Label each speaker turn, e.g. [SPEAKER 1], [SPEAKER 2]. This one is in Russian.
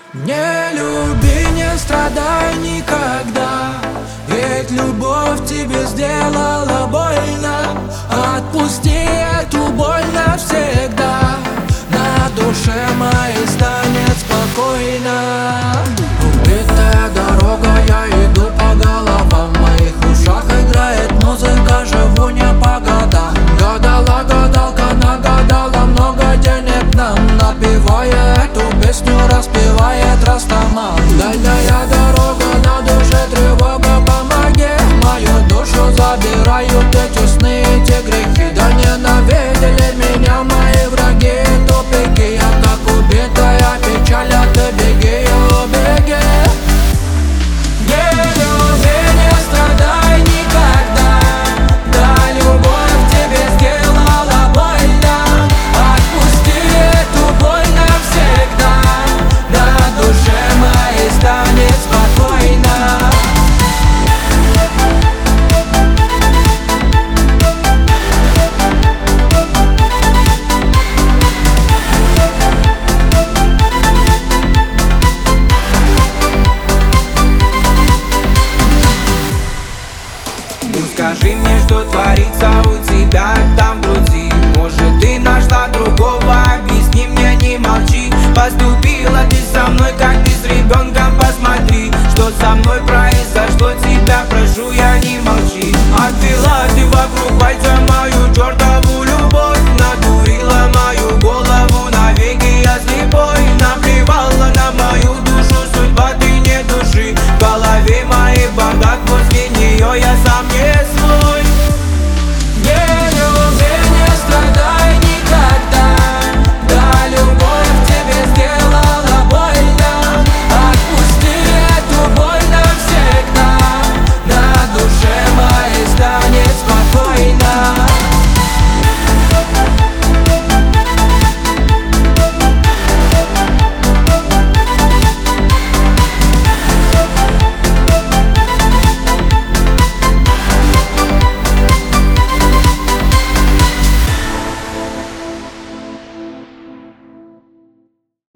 [SPEAKER 1] Не люби, не страдай никогда, ведь любовь тебе сделала больно. Отпусти эту боль навсегда, на душе моей станет спокойно. Убитая дорога, я иду по головам, в моих ушах играет музыка, живу не по годам. Гадала гадалка, нагадала много денег нам, напевая эту песню, распевает Растаман. Дальняя дорога, на душе тревога, помоги. Мою душу забирают эти сны, эти грехи. Да ненавидели меня мои враги, тупики. Я как убитая печаль, а ты беги, беги. Не люби, не страдай никогда, да любовь тебе сделала больно. Отпусти эту боль навсегда, на душе моей станет спокойно.
[SPEAKER 2] Ну скажи мне, что творится у тебя там в груди. Может, ты нашла другого, объясни мне, не молчи. Поступила ты со мной, как ты с ребенком, посмотри, что со мной произошло, тебя прошу, я не молчи. Обвела ты вокруг пальца мою чертову